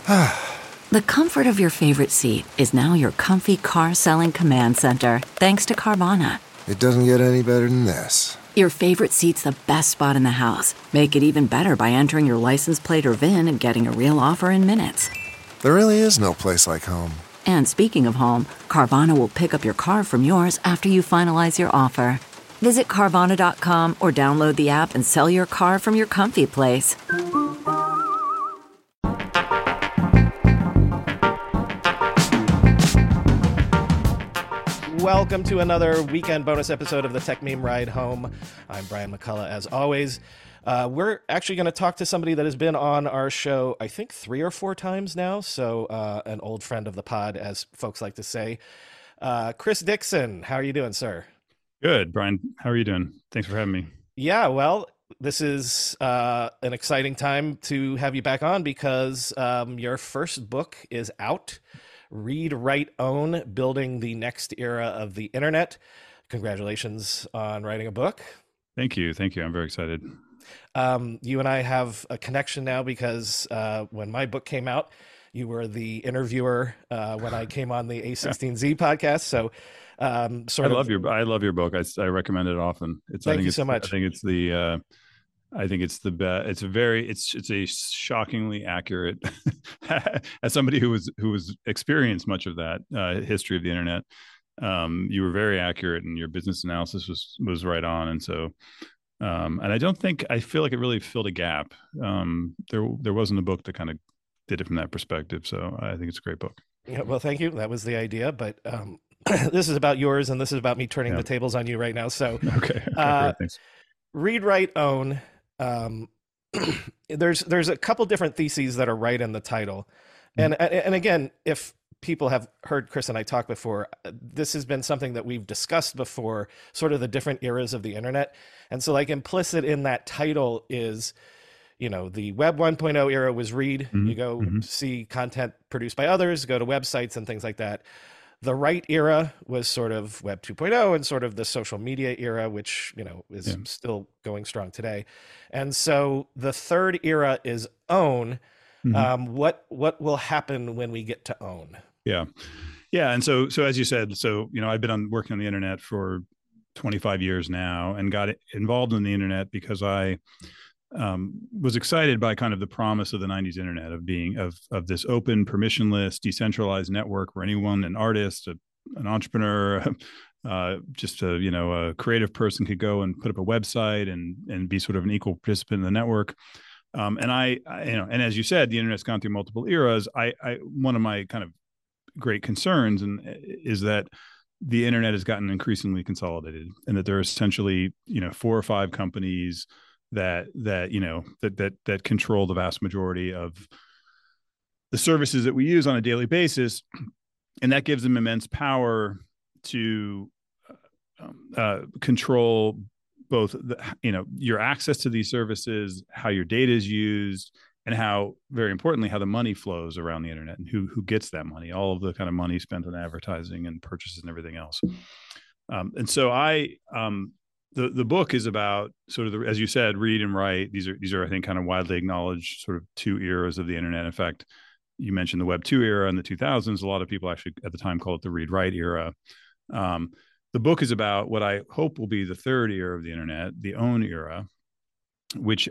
The comfort of your favorite seat is now your comfy car selling command center, thanks to Carvana. It doesn't get any better than this. Your favorite seat's the best spot in the house. Make it even better by entering your license plate or VIN and getting a real offer in minutes. There really is no place like home. And speaking of home, Carvana will pick up your car from yours after you finalize your offer. Visit Carvana.com or download the app and sell your car from your comfy place. Welcome to another weekend bonus episode of the Tech Meme Ride Home. I'm Brian McCullough, as always. We're actually going to talk to somebody that has been on our show, I think, 3 or 4 times now. So an old friend of the pod, as folks like to say. Chris Dixon, how are you doing, sir? Good, Brian. How are you doing? Thanks for having me. Yeah, well, this is an exciting time to have you back on because your first book is out. Read, Write, Own, Building the Next Era of the Internet. Congratulations on writing a book. Thank you. I'm very excited. You and I have a connection now because when my book came out, you were the interviewer when I came on the A16Z podcast. So I love your book. I recommend it often. Thank you so much. I think it's the best. It's a shockingly accurate. As somebody who was experienced much of that history of the internet, you were very accurate, and your business analysis was right on. And so, and I feel like it really filled a gap. There wasn't a book that kind of did it from that perspective. So I think it's a great book. Yeah, well, thank you. That was the idea, but this is about yours, and this is about me turning the tables on you right now. So okay, great, thanks. Read, Write, Own. There's a couple different theses that are right in the title, and again, if people have heard Chris and I talk before, this has been something that we've discussed before, sort of the different eras of the internet. And so, like, implicit in that title is, the Web 1.0 era was read. You go see content produced by others, go to websites and things like that. The Write era was sort of Web 2.0 and sort of the social media era, which, is still going strong today. And so the third era is Own. What will happen when we get to Own? Yeah. And so as you said, I've been working on the internet for 25 years now and got involved in the internet because I was excited by kind of the promise of the 90s internet of this open, permissionless, decentralized network where anyone, an artist, an entrepreneur, just a creative person could go and put up a website and be sort of an equal participant in the network. And and as you said, the internet's gone through multiple eras. One of my kind of great concerns is that the internet has gotten increasingly consolidated, and that there are essentially 4 or 5 companies that control the vast majority of the services that we use on a daily basis, and that gives them immense power to control both your access to these services, how your data is used, and how, very importantly, how the money flows around the internet and who gets that money, all of the kind of money spent on advertising and purchases and everything else. And so the book is about sort of as you said, read and write. These are I think kind of widely acknowledged sort of 2 eras of the internet. In fact, you mentioned the Web 2 era in the 2000s. A lot of people actually at the time called it the read write era. The book is about what I hope will be the 3rd era of the internet, the Own era, which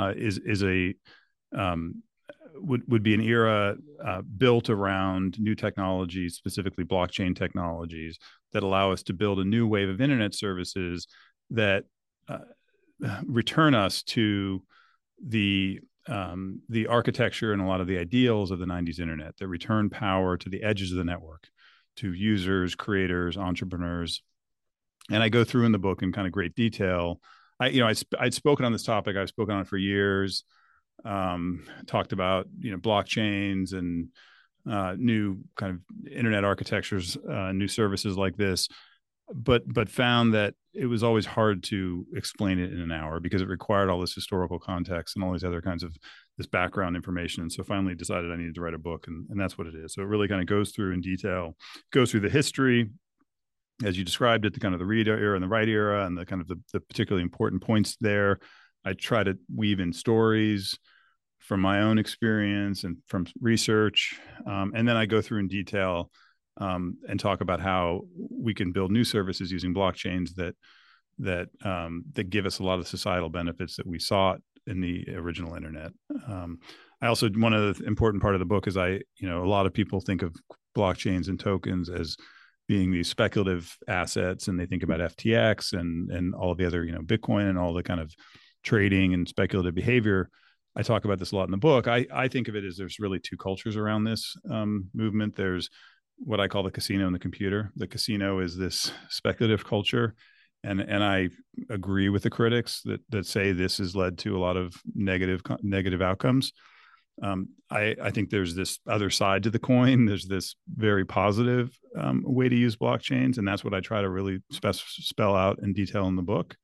would be an era built around new technologies, specifically blockchain technologies, that allow us to build a new wave of internet services that return us to the architecture and a lot of the ideals of the 90s internet, that return power to the edges of the network, to users, creators, entrepreneurs. And I go through in the book in kind of great detail. I'd spoken on this topic. I've spoken on it for years. Talked about blockchains and new kind of internet architectures, new services like this, but found that it was always hard to explain it in an hour because it required all this historical context and all these other kinds of this background information. And so finally decided I needed to write a book, and that's what it is. So it really kind of goes through in detail, goes through the history, as you described it, the kind of the read era and the write era, and the kind of the particularly important points there. I try to weave in stories from my own experience and from research. And then I go through in detail and talk about how we can build new services using blockchains that give us a lot of societal benefits that we sought in the original internet. I also, one of the important part of the book is a lot of people think of blockchains and tokens as being these speculative assets, and they think about FTX and all of the other, Bitcoin and all the kind of trading and speculative behavior. I talk about this a lot in the book. I think of it as there's really two cultures around this movement. There's what I call the casino and the computer. The casino is this speculative culture. And I agree with the critics that say this has led to a lot of negative outcomes. I think there's this other side to the coin. There's this very positive way to use blockchains, and that's what I try to really spell out in detail in the book.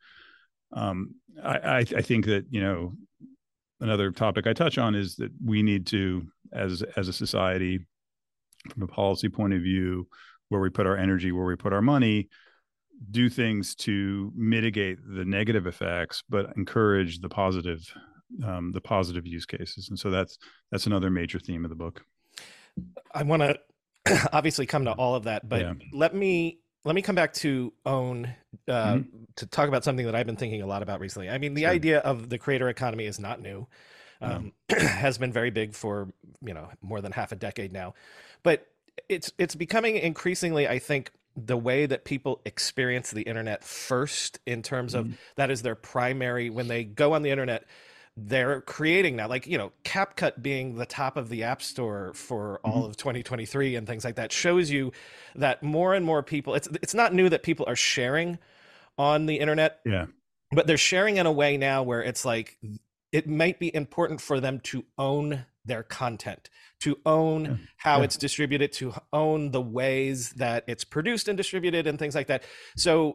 I think that another topic I touch on is that we need to, as a society, from a policy point of view, where we put our energy, where we put our money, do things to mitigate the negative effects, but encourage the positive use cases. And so that's another major theme of the book. I want to obviously come to all of that, but let me come back to Own to talk about something that I've been thinking a lot about recently. I mean, the idea of the creator economy is not new. Has been very big for more than half a decade now, but it's becoming increasingly, I think, the way that people experience the internet first, in terms of that is their primary, when they go on the internet, they're creating now, like, CapCut being the top of the App Store for all of 2023 and things like that, shows you that more and more people, it's not new that people are sharing on the internet, but they're sharing in a way now where it's like, it might be important for them to own their content, to own how it's distributed, to own the ways that it's produced and distributed and things like that. So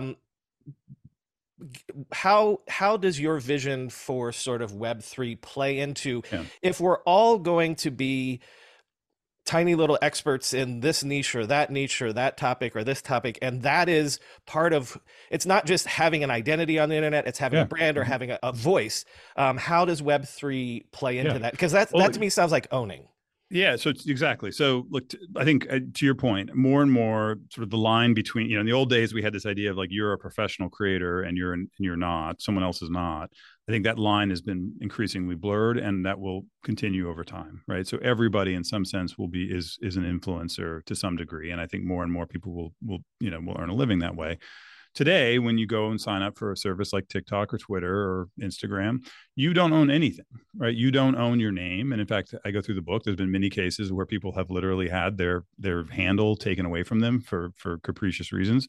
how does your vision for sort of Web3 play into, if we're all going to be tiny little experts in this niche or that topic or this topic, and that is part of, it's not just having an identity on the internet, it's having a brand or having a voice. How does Web3 play into that? Because that to me sounds like owning. Yeah, so exactly. So look, I think to your point, more and more sort of the line between, in the old days, we had this idea of like, you're a professional creator and you're not, someone else is not. I think that line has been increasingly blurred, and that will continue over time, right? So everybody in some sense is an influencer to some degree. And I think more and more people will earn a living that way. Today, when you go and sign up for a service like TikTok or Twitter or Instagram, you don't own anything, right? You don't own your name. And in fact, I go through the book, there's been many cases where people have literally had their handle taken away from them for capricious reasons.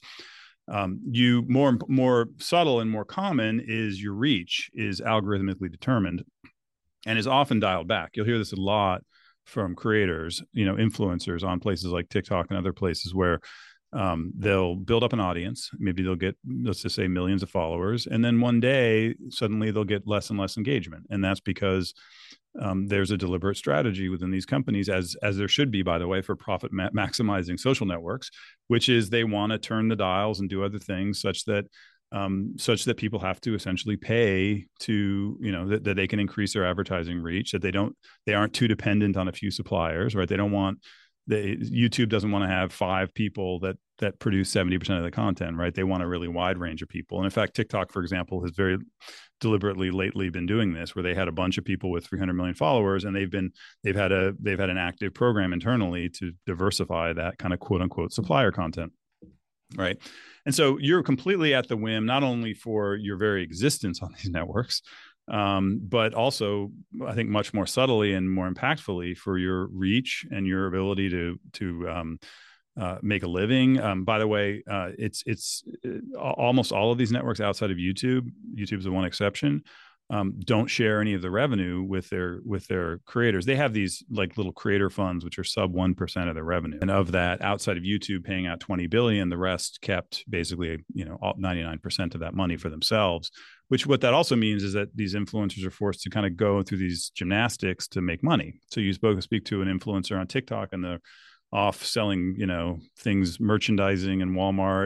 More subtle and more common is your reach is algorithmically determined and is often dialed back. You'll hear this a lot from creators, influencers on places like TikTok and other places where they'll build up an audience. Maybe they'll get, let's just say, millions of followers. And then one day, suddenly they'll get less and less engagement. And that's because there's a deliberate strategy within these companies, as there should be, by the way, for profit maximizing social networks, which is they want to turn the dials and do other things such that people have to essentially pay to, that they can increase their advertising reach, that they aren't too dependent on a few suppliers, right? YouTube doesn't want to have 5 people that produce 70% of the content, right? They want a really wide range of people. And in fact, TikTok, for example, has very deliberately lately been doing this, where they had a bunch of people with 300 million followers, and they've had an active program internally to diversify that kind of quote unquote supplier content, right? And so you're completely at the whim, not only for your very existence on these networks, but also, I think, much more subtly and more impactfully for your reach and your ability to make a living. By the way, it's almost all of these networks outside of YouTube. YouTube's the one exception. Don't share any of the revenue with their creators. They have these like little creator funds, which are sub 1% of their revenue. And of that, outside of YouTube paying out $20 billion, the rest kept basically, 99% of that money for themselves. Which what that also means is that these influencers are forced to kind of go through these gymnastics to make money. So you speak to an influencer on TikTok and they're off selling, things, merchandising in Walmart,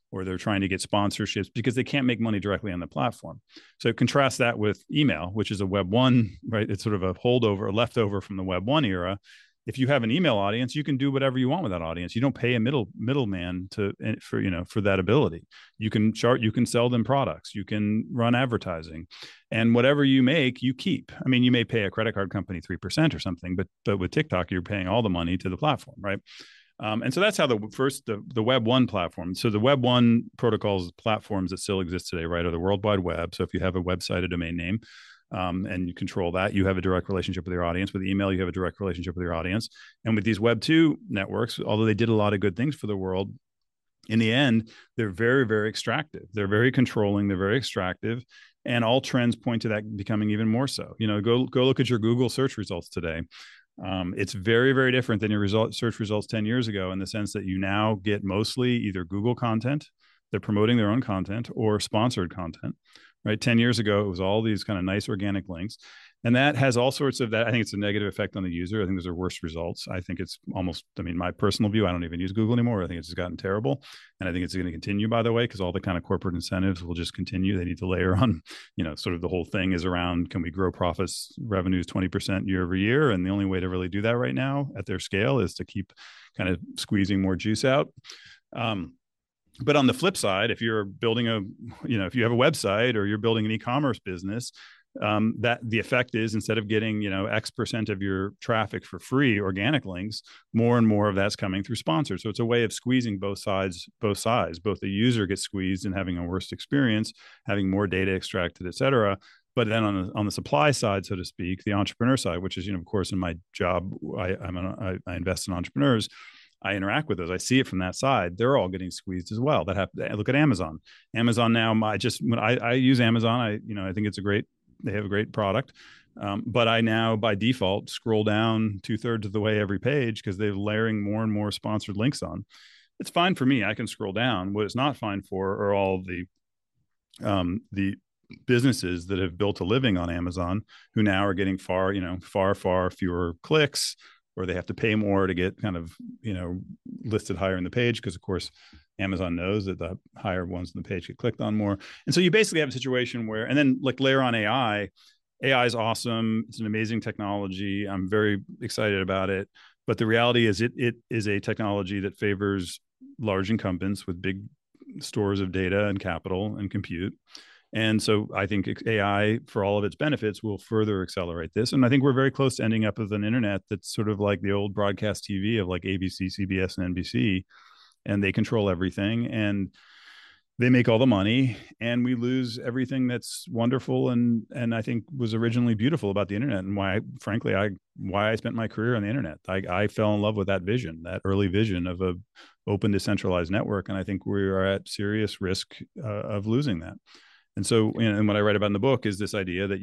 or they're trying to get sponsorships because they can't make money directly on the platform. So contrast that with email, which is a Web 1, right? It's sort of a holdover, a leftover from the Web 1 era. If you have an email audience, you can do whatever you want with that audience. You don't pay a middleman for that ability. You can sell them products, you can run advertising, and whatever you make, you keep. I mean, you may pay a credit card company 3% or something, but with TikTok, you're paying all the money to the platform, right? And so that's how the Web 1 platform. So the Web 1 protocols, platforms that still exist today, right, are the World Wide Web. So if you have a website, a domain name, and you control that, you have a direct relationship with your audience. With email, you have a direct relationship with your audience. And with these Web 2 networks, although they did a lot of good things for the world, in the end, they're very, very extractive. They're very controlling. They're very extractive. And all trends point to that becoming even more so. Go look at your Google search results today. It's very, very different than your search results 10 years ago in the sense that you now get mostly either Google content, they're promoting their own content, or sponsored content. Right. 10 years ago, it was all these kind of nice organic links. And that has all sorts of that. I think it's a negative effect on the user. I think those are worse results. I think it's almost, my personal view, I don't even use Google anymore. I think it's just gotten terrible. And I think it's going to continue, by the way, because all the kind of corporate incentives will just continue. They need to layer on, sort of the whole thing is around, can we grow profits, revenues 20% year over year? And the only way to really do that right now at their scale is to keep kind of squeezing more juice out. But on the flip side, if you're building if you have a website or you're building an e-commerce business, that the effect is instead of getting, X% of your traffic for free, organic links, more and more of that's coming through sponsors. So it's a way of squeezing both sides. Both the user gets squeezed and having a worse experience, having more data extracted, et cetera. But then on the supply side, so to speak, the entrepreneur side, which is, of course, in my job, I invest in entrepreneurs. I interact with those. I see it from that side. They're all getting squeezed as well. Look at Amazon. Amazon now, when I use Amazon, I think they have a great product. But I now by default scroll down 2/3 of the way every page because they're layering more and more sponsored links on. It's fine for me. I can scroll down. What it's not fine for are all the businesses that have built a living on Amazon who now are getting far fewer clicks, or they have to pay more to get kind of, listed higher in the page because, of course, Amazon knows that the higher ones in the page get clicked on more. And so you basically have a situation where, and then layer on AI. AI is awesome. It's an amazing technology. I'm very excited about it. But the reality is it is a technology that favors large incumbents with big stores of data and capital and compute. And so I think AI, for all of its benefits, will further accelerate this. And I think we're very close to ending up with an internet that's sort of like the old broadcast TV of like ABC, CBS, and NBC. And they control everything and they make all the money, and we lose everything that's wonderful and I think was originally beautiful about the internet, and why I spent my career on the internet. I fell in love with that vision, that early vision of a open, decentralized network. And I think we are at serious risk of losing that. And so, and what I write about in the book is this idea that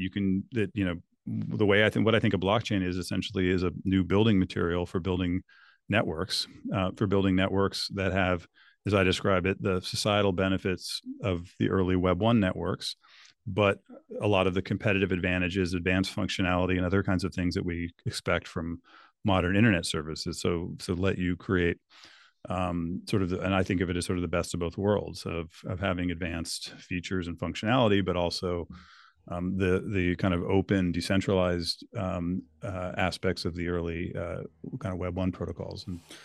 the way what I think a blockchain is essentially is a new building material for building networks, that have, as I describe it, the societal benefits of the early Web 1 networks, but a lot of the competitive advantages, advanced functionality, and other kinds of things that we expect from modern internet services. So let you create and I think of it as sort of the best of both worlds of having advanced features and functionality, but also the kind of open, decentralized aspects of the early kind of Web 1 protocols.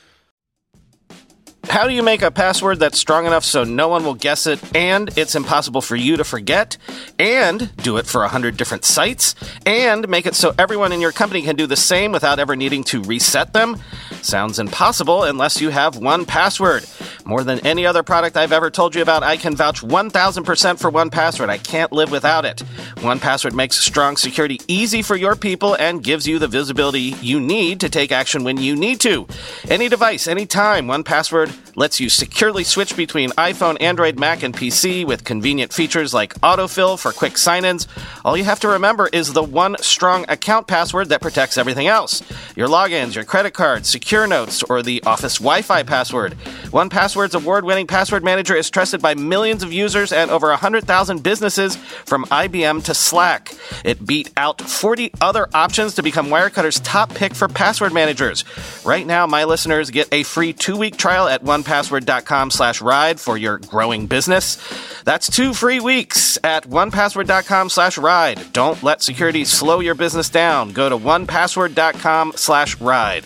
How do you make a password that's strong enough so no one will guess it, and it's impossible for you to forget, and do it for 100 different sites, and make it so everyone in your company can do the same without ever needing to reset them? Sounds impossible unless you have 1Password. More than any other product I've ever told you about, I can vouch 1,000% for 1Password. I can't live without it. 1Password makes strong security easy for your people and gives you the visibility you need to take action when you need to. Any device, anytime, 1Password lets you securely switch between iPhone, Android, Mac, and PC with convenient features like autofill for quick sign-ins. All you have to remember is the one strong account password that protects everything else. your logins, your credit cards, secure notes, or the Office Wi-Fi password. 1Password's award-winning password manager is trusted by millions of users and over 100,000 businesses from IBM to Slack. It beat out 40 other options to become Wirecutter's top pick for password managers. Right now, my listeners get a free 2-week trial at onepassword.com/ride for your growing business. That's 2 free weeks at onepassword.com/ride. Don't let security slow your business down. Go to onepassword.com/ride.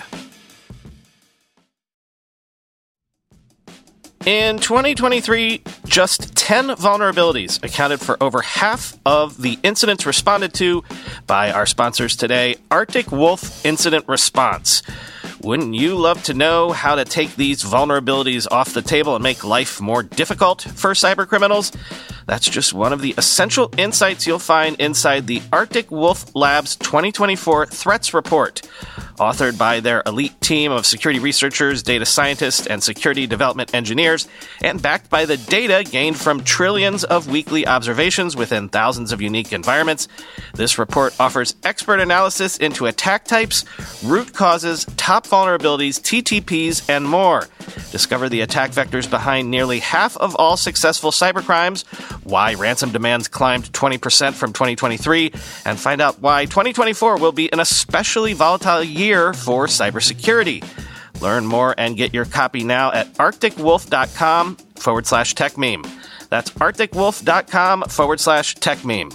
In 2023, just 10 vulnerabilities accounted for over half of the incidents responded to by our sponsors today, Arctic Wolf Incident Response. Wouldn't you love to know how to take these vulnerabilities off the table and make life more difficult for cybercriminals? That's just one of the essential insights you'll find inside the Arctic Wolf Labs 2024 Threats Report. Authored by their elite team of security researchers, data scientists, and security development engineers, and backed by the data gained from trillions of weekly observations within thousands of unique environments, this report offers expert analysis into attack types, root causes, top vulnerabilities, TTPs, and more. Discover the attack vectors behind nearly half of all successful cybercrimes, why ransom demands climbed 20% from 2023, and find out why 2024 will be an especially volatile year for cybersecurity. Learn more and get your copy now at arcticwolf.com/techmeme. That's arcticwolf.com/techmeme.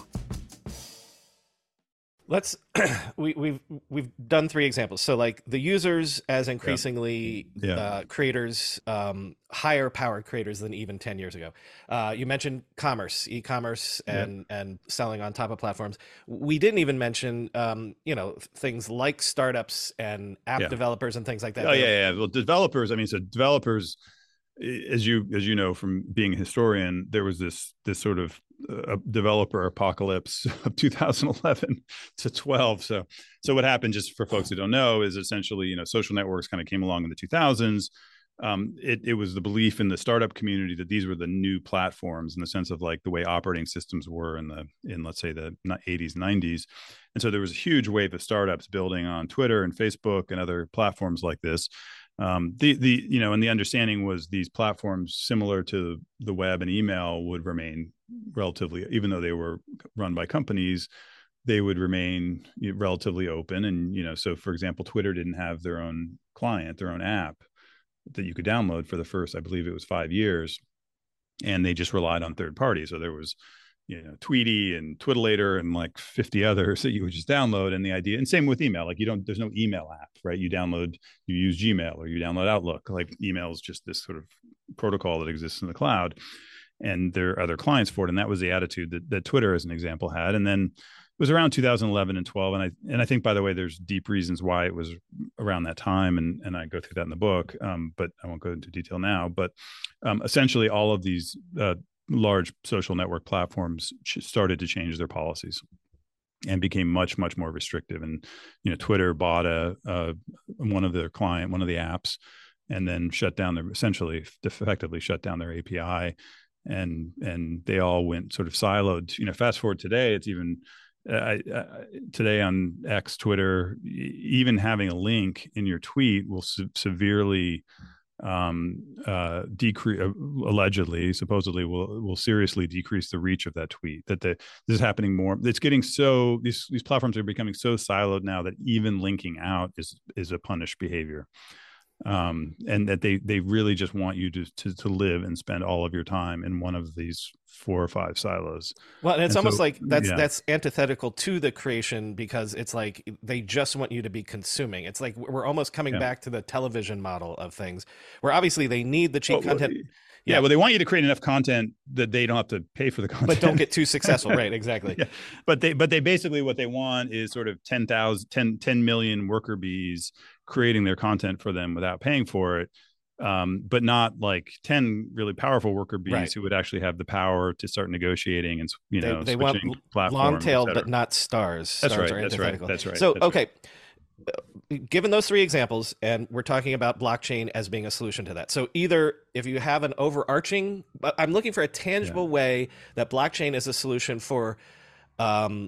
Let's we've done 3 examples. So like the users as increasingly creators, higher powered creators than even 10 years ago. You mentioned e-commerce and selling on top of platforms. We didn't even mention things like startups and app developers and things like that. Well, developers, developers, as you know from being a historian, there was this sort of developer apocalypse of 2011 to 12. So what happened, just for folks who don't know, is essentially social networks kind of came along in the 2000s. It was the belief in the startup community that these were the new platforms in the sense of like the way operating systems were in let's say the 80s, 90s. And so there was a huge wave of startups building on Twitter and Facebook and other platforms like this. And the understanding was these platforms, similar to the web and email, would remain relatively, even though they were run by companies, they would remain relatively open. And, so for example, Twitter didn't have their own client, their own app that you could download for the first, I believe it was 5 years. And they just relied on third parties. So there was, Tweety and Twiddlator and like 50 others that you would just download. And the idea, and same with email, like there's no email app, right? You use Gmail or you download Outlook. Like email is just this sort of protocol that exists in the cloud, and there are other clients for it. And that was the attitude that Twitter, as an example, had. And then it was around 2011 and 12. And I think, by the way, there's deep reasons why it was around that time. And I go through that in the book, but I won't go into detail now. But essentially all of these large social network platforms started to change their policies and became much, much more restrictive. And, Twitter bought one of the apps and then effectively shut down their API. And they all went sort of siloed. Fast forward today, it's even today on X, Twitter, even having a link in your tweet will severely supposedly will seriously decrease the reach of that tweet. This is happening more. It's getting so these platforms are becoming so siloed now that even linking out is a punished behavior. And that they really just want you to live and spend all of your time in one of these 4 or 5 silos. Well, and it's almost like that's antithetical to the creation, because it's like they just want you to be consuming. It's like we're almost coming back to the television model of things, where obviously they need the cheap content. Well, they want you to create enough content that they don't have to pay for the content, but don't get too successful. Right, exactly. But they basically, what they want is sort of 10 million worker bees creating their content for them without paying for it, but not like 10 really powerful worker bees who would actually have the power to start negotiating and they want long tail, but not stars. That's right. So okay. Given those 3 examples, and we're talking about blockchain as being a solution to that. So either if you have an overarching, I'm looking for a tangible way that blockchain is a solution for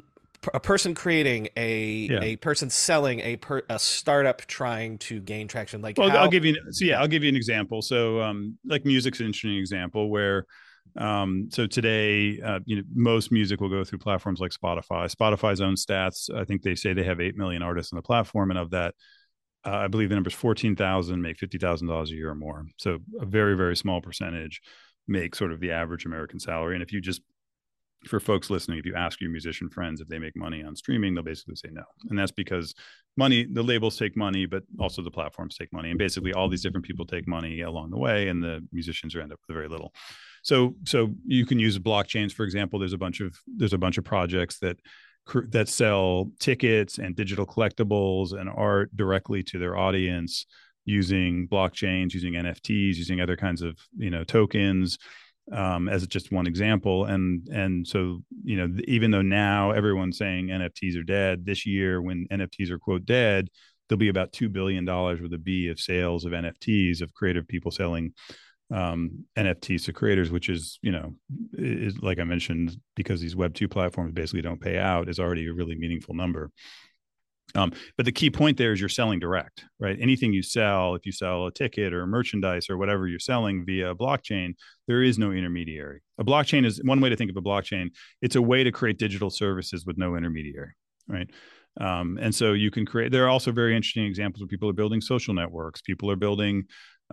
a person creating, Yeah. a person selling, a startup trying to gain traction. Like, Well, how? I'll give you an example. So, like music's an interesting example where, so today, most music will go through platforms like Spotify. Spotify's own stats, I think they say they have 8 million artists on the platform, and of that, I believe the number is 14,000 make $50,000 a year or more. So a very, very small percentage make sort of the average American salary. And if you just, for folks listening, if you ask your musician friends if they make money on streaming, they'll basically say no. And that's because the labels take money, but also the platforms take money. And basically all these different people take money along the way, and the musicians end up with very little. So you can use blockchains, for example. There's a bunch of projects that sell tickets and digital collectibles and art directly to their audience using blockchains, using NFTs, using other kinds of tokens, as just one example. And so even though now everyone's saying NFTs are dead, this year when NFTs are quote dead, there'll be about $2 billion with a B of sales of NFTs, of creative people selling NFTs to creators, which is like I mentioned, because these Web2 platforms basically don't pay out, is already a really meaningful number. But the key point there is you're selling direct, right? Anything you sell, if you sell a ticket or merchandise or whatever you're selling via a blockchain, there is no intermediary. A blockchain is one way to think of a blockchain. It's a way to create digital services with no intermediary, right? And so you can create, there are also very interesting examples where people are building social networks. People are building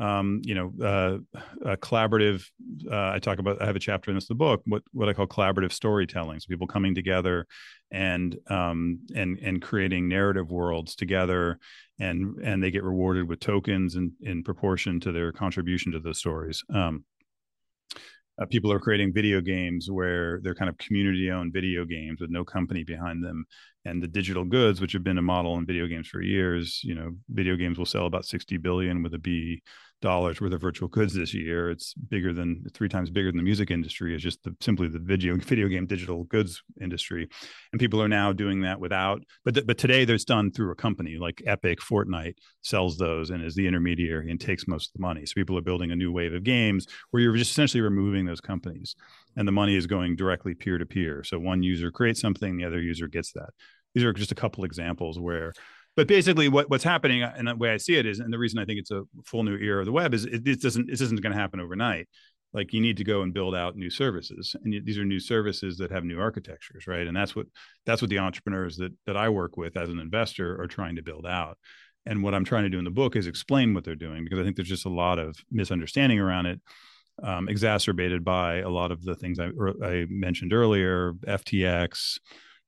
a collaborative. I have a chapter in this in the book, what I call collaborative storytelling. So people coming together and creating narrative worlds together, and they get rewarded with tokens in proportion to their contribution to those stories. People are creating video games where they're kind of community-owned video games with no company behind them. And the digital goods, which have been a model in video games for years, video games will sell about $60 billion with a B dollars worth of virtual goods this year. It's 3 times bigger than the music industry. Is just simply the video game digital goods industry. And people are now doing that without, but today there's done through a company like Epic. Fortnite sells those and is the intermediary and takes most of the money. So people are building a new wave of games where you're just essentially removing those companies, and the money is going directly peer to peer. So one user creates something, the other user gets that. These are just a couple examples where, but basically what's happening, and the way I see it is, and the reason I think it's a full new era of the web is this isn't going to happen overnight. Like, you need to go and build out new services, and these are new services that have new architectures, right? And that's what the entrepreneurs that I work with as an investor are trying to build out. And what I'm trying to do in the book is explain what they're doing, because I think there's just a lot of misunderstanding around it, exacerbated by a lot of the things I mentioned earlier, FTX,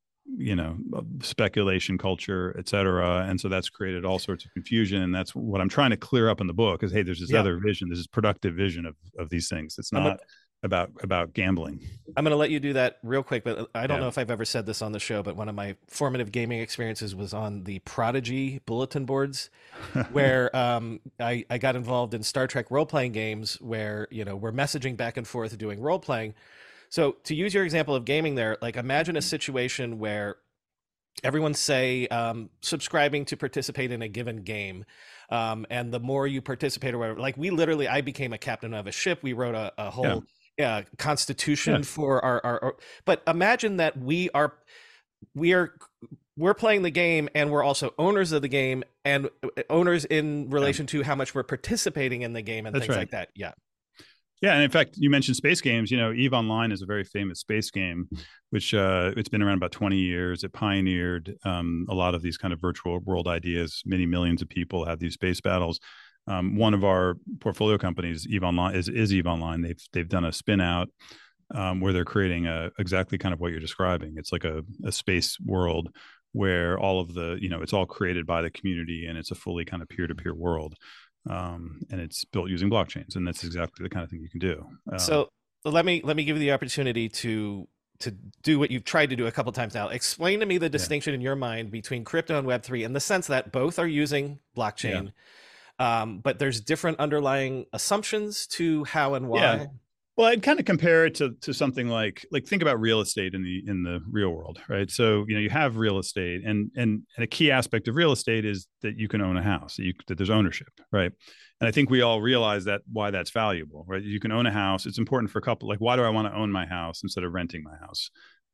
speculation culture, et cetera. And so that's created all sorts of confusion. And that's what I'm trying to clear up in the book is, hey, there's this other vision, this is productive vision of these things. It's not about gambling. I'm going to let you do that real quick, but I don't know if I've ever said this on the show, but one of my formative gaming experiences was on the Prodigy bulletin boards, where I got involved in Star Trek role-playing games where, we're messaging back and forth doing role-playing. So to use your example of gaming there, like, imagine a situation where everyone's, say, subscribing to participate in a given game. And the more you participate or whatever, like, I became a captain of a ship. We wrote a whole constitution for our, but imagine that we're playing the game, and we're also owners of the game, and owners in relation to how much we're participating in the game and things like that. Yeah. Yeah, and in fact, you mentioned space games. EVE Online is a very famous space game, which it's been around about 20 years. It pioneered a lot of these kind of virtual world ideas. Many millions of people have these space battles. One of our portfolio companies, EVE Online, is EVE Online. They've done a spin out where they're creating exactly kind of what you're describing. It's like a space world where all of the, it's all created by the community, and it's a fully kind of peer-to-peer world. And it's built using blockchains, and that's exactly the kind of thing you can do. So let me give you the opportunity to do what you've tried to do a couple times now. Explain to me the distinction in your mind between crypto and Web3, in the sense that both are using blockchain, but there's different underlying assumptions to how and why. Yeah. Well, I'd kind of compare it to something like think about real estate in the real world, right? So, you have real estate, and a key aspect of real estate is that you can own a house, that there's ownership, right? And I think we all realize why that's valuable, right? You can own a house. It's important for a couple, like, why do I want to own my house instead of renting my house?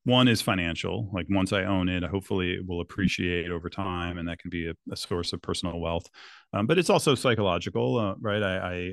One is financial. Like once I own it, hopefully it will appreciate over time, and that can be a source of personal wealth. But it's also psychological, right?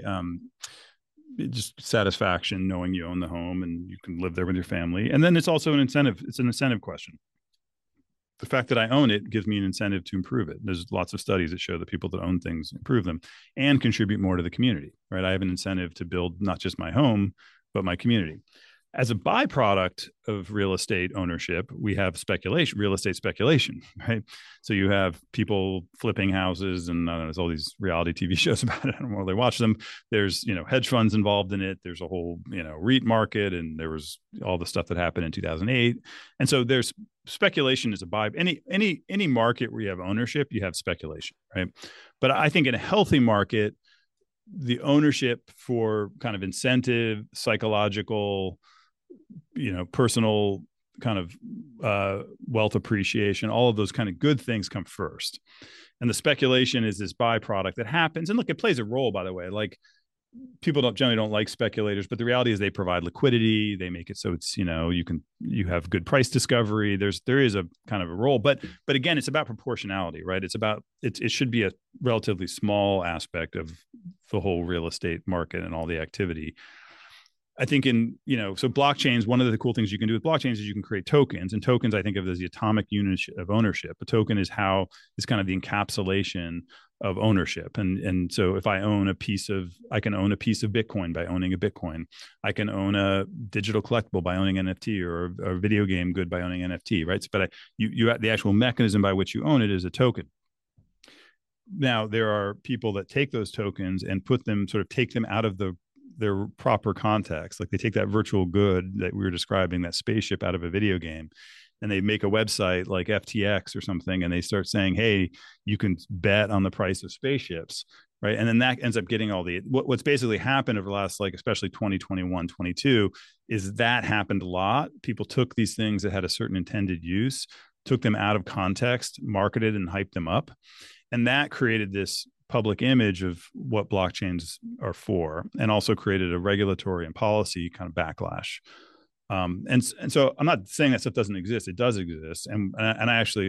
Just satisfaction knowing you own the home and you can live there with your family. And then it's also an incentive. It's an incentive question. The fact that I own it gives me an incentive to improve it. There's lots of studies that show that people that own things improve them and contribute more to the community, right? I have an incentive to build not just my home, but my community. As a byproduct of real estate ownership, we have speculation, real estate speculation, right? So you have people flipping houses, and there's all these reality TV shows about it. I don't really watch them. There's, hedge funds involved in it. There's a whole, REIT market, and there was all the stuff that happened in 2008. And so there's speculation is a buy. Any market where you have ownership, you have speculation, right? But I think in a healthy market, the ownership for kind of incentive, psychological, personal kind of wealth appreciation, all of those kind of good things come first. And the speculation is this byproduct that happens. And look, it plays a role, by the way. Like people generally don't like speculators, but the reality is they provide liquidity. They make it so it's, you have good price discovery. There is a kind of a role, but again, it's about proportionality, right? It should be a relatively small aspect of the whole real estate market and all the activity. I think so blockchains, one of the cool things you can do with blockchains is you can create tokens, and tokens I think of as the atomic unit of ownership. A token is kind of the encapsulation of ownership. And so if I own I can own a piece of Bitcoin by owning a Bitcoin. I can own a digital collectible by owning NFT, or a video game good by owning NFT, right? But the actual mechanism by which you own it is a token. Now, there are people that take those tokens and take them out of their proper context. Like they take that virtual good that we were describing, that spaceship, out of a video game, and they make a website like FTX or something, and they start saying, hey, you can bet on the price of spaceships, right? And then that ends up getting what's basically happened over the last, like, especially 2021, 22, is that happened a lot. People took these things that had a certain intended use, took them out of context, marketed and hyped them up. And that created this public image of what blockchains are for, and also created a regulatory and policy kind of backlash. And so I'm not saying that stuff doesn't exist. It does exist. And I actually,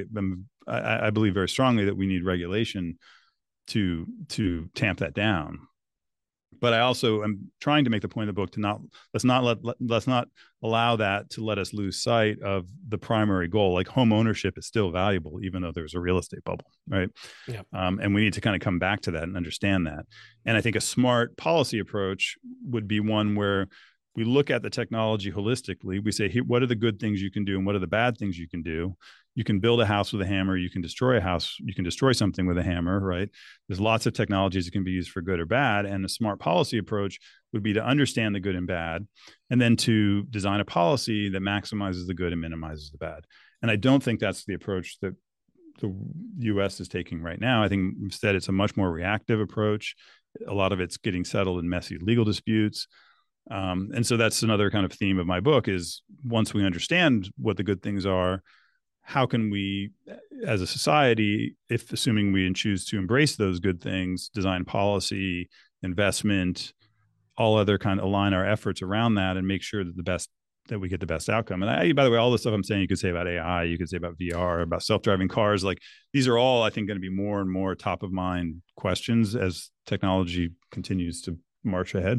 I believe very strongly that we need regulation to tamp that down. But I also am trying to make the point of the book to let's not allow that to let us lose sight of the primary goal. Like home ownership is still valuable, even though there's a real estate bubble, right? Yeah. And we need to kind of come back to that and understand that. And I think a smart policy approach would be one where we look at the technology holistically. We say, what are the good things you can do, and what are the bad things you can do? You can build a house with a hammer. You can destroy a house. You can destroy something with a hammer, right? There's lots of technologies that can be used for good or bad. And a smart policy approach would be to understand the good and bad, and then to design a policy that maximizes the good and minimizes the bad. And I don't think that's the approach that the U.S. is taking right now. I think instead it's a much more reactive approach. A lot of it's getting settled in messy legal disputes. And so that's another kind of theme of my book is, once we understand what the good things are, how can we, as a society, if assuming we choose to embrace those good things, design policy, investment, all other kind of align our efforts around that and make sure that we get the best outcome. And by the way, all the stuff I'm saying, you could say about AI, you could say about VR, about self-driving cars. Like these are all, I think, going to be more and more top of mind questions as technology continues to march ahead.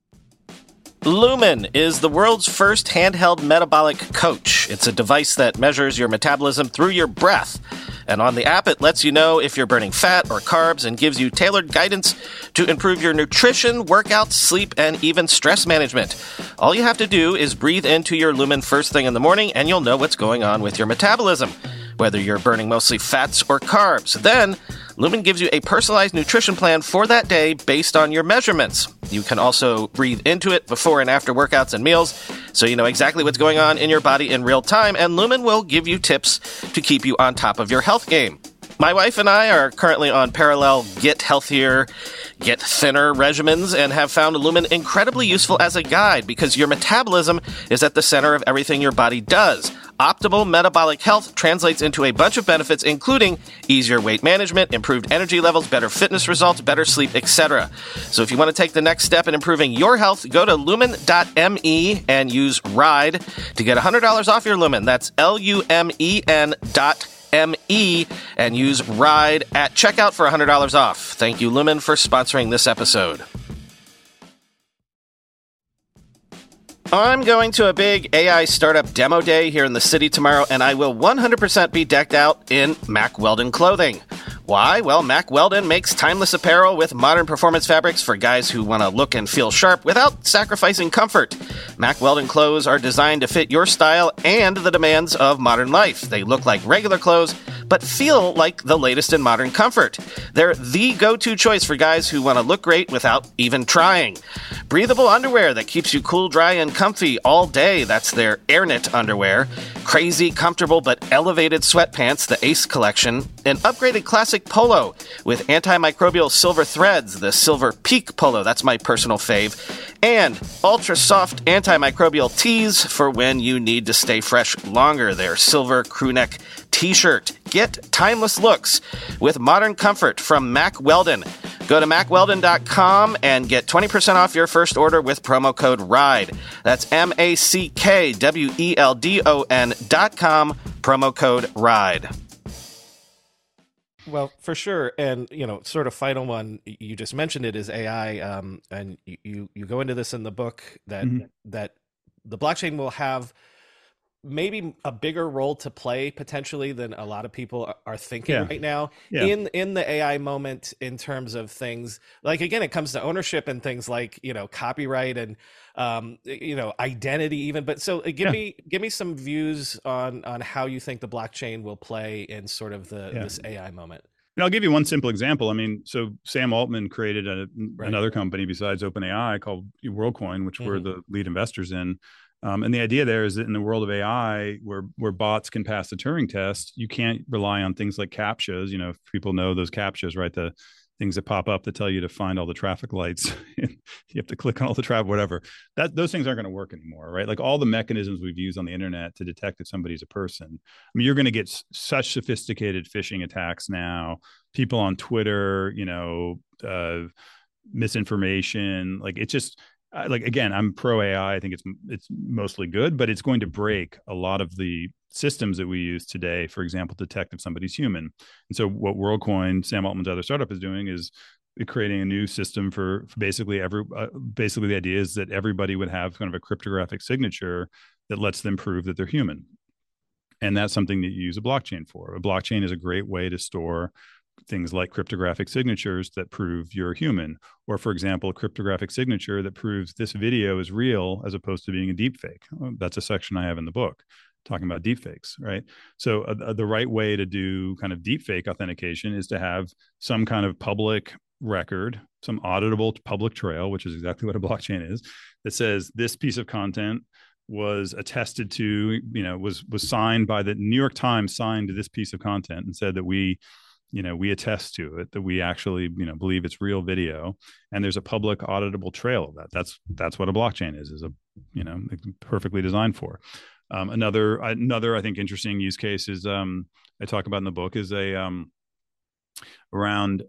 Lumen is the world's first handheld metabolic coach. It's a device that measures your metabolism through your breath. And on the app, it lets you know if you're burning fat or carbs and gives you tailored guidance to improve your nutrition, workouts, sleep, and even stress management. All you have to do is breathe into your Lumen first thing in the morning, and you'll know what's going on with your metabolism, whether you're burning mostly fats or carbs. Then, Lumen gives you a personalized nutrition plan for that day based on your measurements. You can also breathe into it before and after workouts and meals, so you know exactly what's going on in your body in real time, and Lumen will give you tips to keep you on top of your health game. My wife and I are currently on parallel Get Healthier, Get Thinner regimens and have found Lumen incredibly useful as a guide because your metabolism is at the center of everything your body does. optimal metabolic health translates into a bunch of benefits, including easier weight management, improved energy levels, better fitness results, better sleep, etc. So if you want to take the next step in improving your health, go to lumen.me and use RIDE to get $100 off your Lumen. That's LUMEN.me and use RIDE at checkout for $100 off. Thank you, Lumen, for sponsoring this episode. I'm going to a big AI startup demo day here in the city tomorrow, and I will 100% be decked out in Mack Weldon clothing. Why? Well, Mack Weldon makes timeless apparel with modern performance fabrics for guys who want to look and feel sharp without sacrificing comfort. Mack Weldon clothes are designed to fit your style and the demands of modern life. They look like regular clothes, but feel like the latest in modern comfort. They're the go-to choice for guys who want to look great without even trying. Breathable underwear that keeps you cool, dry, and comfy all day. That's their AirKnit underwear. Crazy, comfortable, but elevated sweatpants, the Ace collection. An upgraded classic polo with antimicrobial silver threads, the Silver Peak polo. That's my personal fave. And ultra soft antimicrobial tees for when you need to stay fresh longer. Their silver crewneck t-shirt. Get timeless looks with modern comfort from Mack Weldon. Go to MackWeldon.com and get 20% off your first order with promo code RIDE. That's MackWeldon.com, promo code RIDE. Well, for sure. And, sort of final one, you just mentioned it, is AI. And you go into this in the book that that the blockchain will have maybe a bigger role to play potentially than a lot of people are thinking right now in the AI moment, in terms of things like, again, it comes to ownership and things like, copyright and, identity even. But so give me some views on how you think the blockchain will play in sort of this AI moment. And I'll give you one simple example. I mean, so Sam Altman created another company besides OpenAI called WorldCoin, which we're the lead investors in. And the idea there is that in the world of AI, where bots can pass the Turing test, you can't rely on things like CAPTCHAs. If people know those CAPTCHAs, right? The things that pop up that tell you to find all the traffic lights. You have to click on all the traffic, whatever. Those things aren't going to work anymore, right? Like all the mechanisms we've used on the internet to detect if somebody's a person. I mean, you're going to get such sophisticated phishing attacks now. People on Twitter, misinformation. Like it's just. Again, I'm pro AI. I think it's mostly good, but it's going to break a lot of the systems that we use today, for example, detect if somebody's human. And so what WorldCoin, Sam Altman's other startup, is doing is creating a new system for basically basically the idea is that everybody would have kind of a cryptographic signature that lets them prove that they're human. And that's something that you use a blockchain for. A blockchain is a great way to store things like cryptographic signatures that prove you're human, or for example, a cryptographic signature that proves this video is real as opposed to being a deep fake. That's a section I have in the book talking about deep fakes, right? So the right way to do kind of deep fake authentication is to have some kind of public record, some auditable public trail, which is exactly what a blockchain is, that says this piece of content was attested to, was signed by the New York Times, signed to this piece of content and said that we attest to it, that we actually, believe it's real video, and there's a public auditable trail of that. That's what a blockchain is perfectly designed for. Another, I think, interesting use case is, I talk about in the book, is around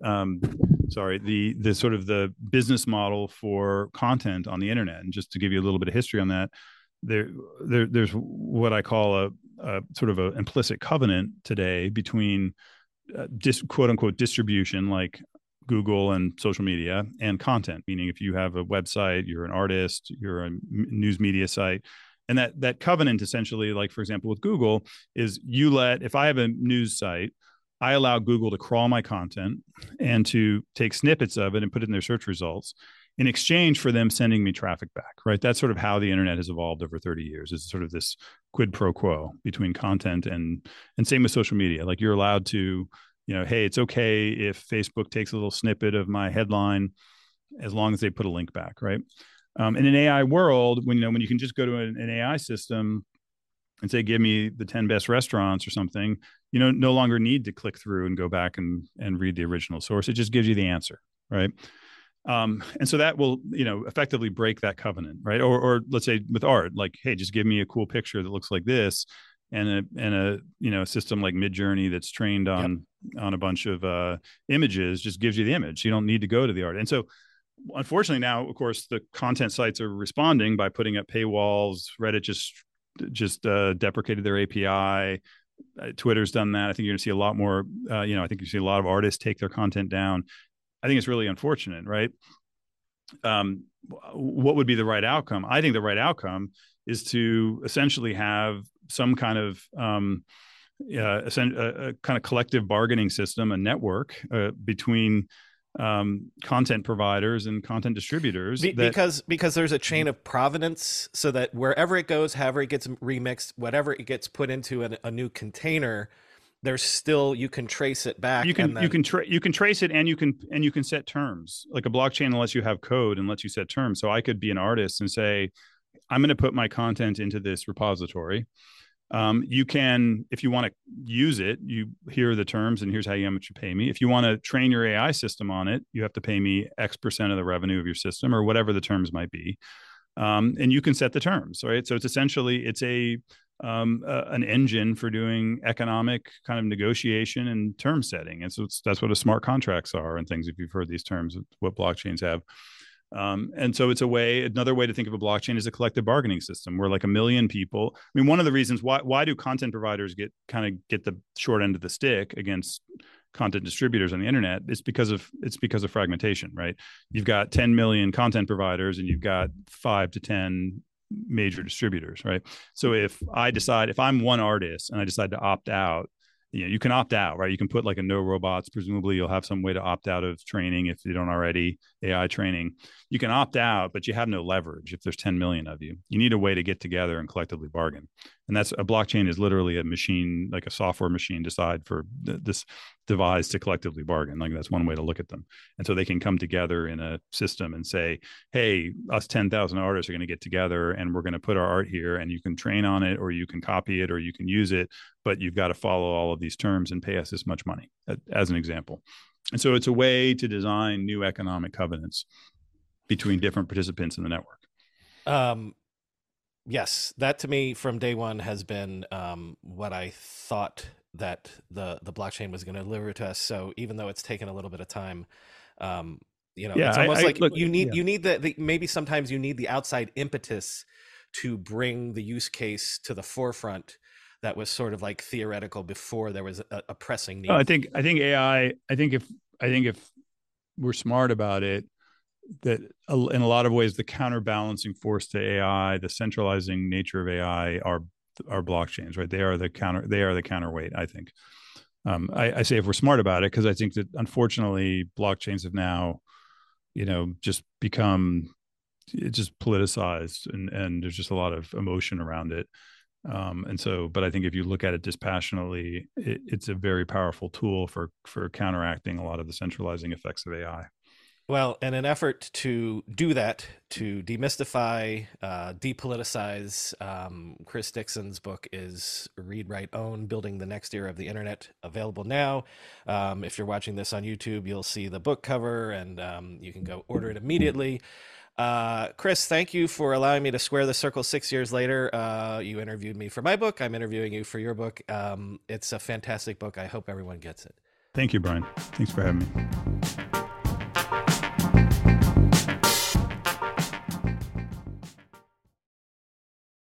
the sort of the business model for content on the internet. And just to give you a little bit of history on that, there's what I call a sort of an implicit covenant today between quote unquote distribution, like Google and social media, and content, meaning if you have a website, you're an artist, you're a news media site. And that covenant essentially, like for example with Google, is if I have a news site, I allow Google to crawl my content and to take snippets of it and put it in their search results in exchange for them sending me traffic back, right? That's sort of how the internet has evolved over 30 years. It's sort of this quid pro quo between content and same with social media. Like you're allowed to, hey, it's okay if Facebook takes a little snippet of my headline as long as they put a link back, right? In an AI world, when you can just go to an AI system and say, give me the 10 best restaurants or something, no longer need to click through and go back and read the original source. It just gives you the answer, right? And so that will, effectively break that covenant, right? Or let's say with art, like, hey, just give me a cool picture that looks like this. and a system like Midjourney that's trained on a bunch of images just gives you the image. You don't need to go to the art. And so unfortunately now, of course, the content sites are responding by putting up paywalls. Reddit just deprecated their API. Twitter's done that. I think you're going to see a lot more. I think you see a lot of artists take their content down. I think it's really unfortunate, right? What would be the right outcome? I think the right outcome is to essentially have some kind of a kind of collective bargaining system, a network between content providers and content distributors, because there's a chain of provenance, so that wherever it goes, however it gets remixed, whatever it gets put into a new container, there's still, you can trace it back. You can trace it, and you can set terms. Like a blockchain lets you have code and lets you set terms. So I could be an artist and say, I'm going to put my content into this repository. You can, if you want to use it, here are the terms, and here's how much you pay me. If you want to train your AI system on it, you have to pay me X% of the revenue of your system, or whatever the terms might be. And you can set the terms, right? So it's essentially, it's an engine for doing economic kind of negotiation and term setting. And so that's what a smart contracts are and things, if you've heard these terms, what blockchains have. And so it's another way to think of a blockchain is a collective bargaining system where like 1 million people. I mean, one of the reasons why do content providers get the short end of the stick against content distributors on the internet? It's because of fragmentation, right? You've got 10 million content providers and you've got 5 to 10 major distributors, right? So if I'm one artist and I decide to opt out, you can opt out, right? You can put like a no robots. Presumably you'll have some way to opt out of training if you don't already, AI training. You can opt out, but you have no leverage if there's 10 million of you. You need a way to get together and collectively bargain. And that's a blockchain is literally a machine, like a software machine decide for this device to collectively bargain. Like that's one way to look at them. And so they can come together in a system and say, hey, us 10,000 artists are going to get together and we're going to put our art here, and you can train on it, or you can copy it, or you can use it, but you've got to follow all of these terms and pay us this much money, as an example. And so it's a way to design new economic covenants between different participants in the network. Yes, that to me from day one has been what I thought that the blockchain was going to deliver to us. So even though it's taken a little bit of time, it's almost you need maybe sometimes you need the outside impetus to bring the use case to the forefront that was sort of like theoretical before there was a pressing need. I think AI. I think if we're smart about it, that in a lot of ways the counterbalancing force to AI, the centralizing nature of AI, are blockchains, right? They are the counterweight. I think. I say if we're smart about it, because I think that unfortunately blockchains have now, just become just politicized, and there's just a lot of emotion around it. But I think if you look at it dispassionately, it's a very powerful tool for counteracting a lot of the centralizing effects of AI. Well, in an effort to do that, to demystify, depoliticize, Chris Dixon's book is Read, Write, Own, Building the Next Era of the Internet, available now. If you're watching this on YouTube, you'll see the book cover, and you can go order it immediately. Chris, thank you for allowing me to square the circle 6 years later. You interviewed me for my book. I'm interviewing you for your book. It's a fantastic book. I hope everyone gets it. Thank you, Brian. Thanks for having me.